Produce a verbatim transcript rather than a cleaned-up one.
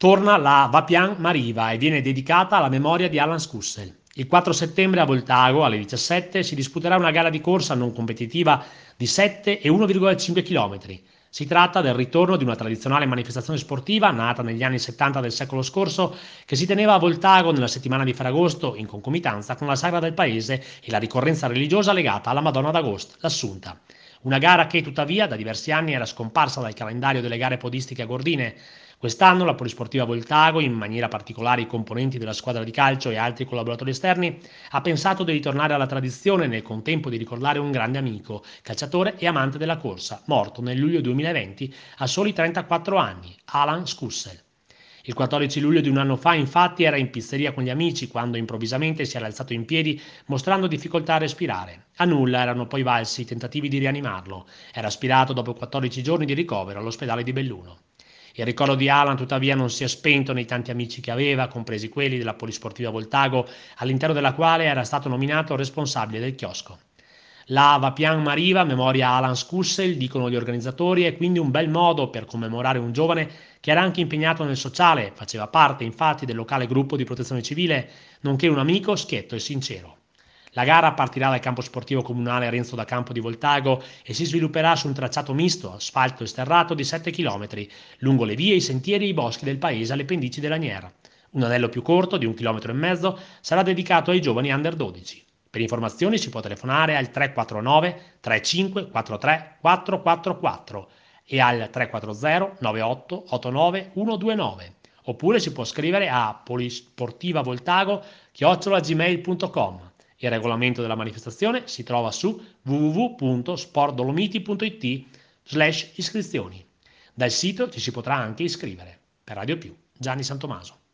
Torna la Vapian Mariva e viene dedicata alla memoria di Alan Scussel. Il quattro settembre a Voltago, alle diciassette, si disputerà una gara di corsa non competitiva di sette e uno virgola cinque chilometri. Si tratta del ritorno di una tradizionale manifestazione sportiva nata negli anni settanta del secolo scorso, che si teneva a Voltago nella settimana di Ferragosto in concomitanza con la sagra del paese e la ricorrenza religiosa legata alla Madonna d'Agosto, l'Assunta. Una gara che tuttavia da diversi anni era scomparsa dal calendario delle gare podistiche a Gordine. Quest'anno la Polisportiva Voltago, in maniera particolare i componenti della squadra di calcio e altri collaboratori esterni, ha pensato di ritornare alla tradizione e nel contempo di ricordare un grande amico, calciatore e amante della corsa, morto nel luglio duemilaventi a soli trentaquattro anni, Alan Scussel. Il quattordici luglio di un anno fa, infatti, era in pizzeria con gli amici quando improvvisamente si era alzato in piedi mostrando difficoltà a respirare. A nulla erano poi valsi i tentativi di rianimarlo. Era aspirato dopo quattordici giorni di ricovero all'ospedale di Belluno. Il ricordo di Alan tuttavia non si è spento nei tanti amici che aveva, compresi quelli della Polisportiva Voltago, all'interno della quale era stato nominato responsabile del chiosco. La Vapian Mariva, memoria Alan Scussel, dicono gli organizzatori, è quindi un bel modo per commemorare un giovane che era anche impegnato nel sociale, faceva parte infatti del locale gruppo di protezione civile, nonché un amico schietto e sincero. La gara partirà dal campo sportivo comunale Renzo da Campo di Voltago e si svilupperà su un tracciato misto, asfalto e sterrato di sette chilometri, lungo le vie, i sentieri e i boschi del paese alle pendici dell'Aniera. Un anello più corto, di un chilometro e mezzo, sarà dedicato ai giovani under dodici. Per informazioni si può telefonare al tre quattro nove tre cinque quattro tre quattro quattro quattro e al tre quattro zero nove otto otto nove uno due nove, oppure si può scrivere a polisportivavoltago chiocciola gmail punto com. Il regolamento della manifestazione si trova su w w w punto sportdolomiti punto i t slash iscrizioni. Dal sito ci si potrà anche iscrivere. Per Radio Più, Gianni Santomaso.